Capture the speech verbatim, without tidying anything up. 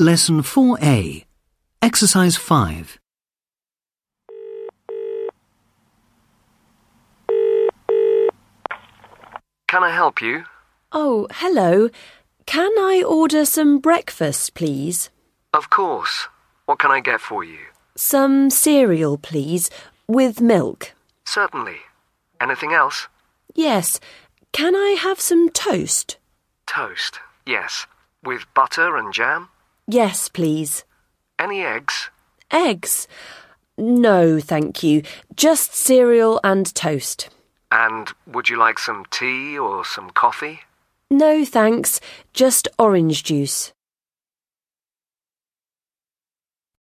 Lesson four A. Exercise five. Can I help you? Oh, hello. Can I order some breakfast, please? Of course. What can I get for you? Some cereal, please, with milk. Certainly. Anything else? Yes. Can I have some toast? Toast, yes. With butter and jam? Yes, please. Any eggs? Eggs? No, thank you. Just cereal and toast. And would you like some tea or some coffee? No, thanks. Just orange juice.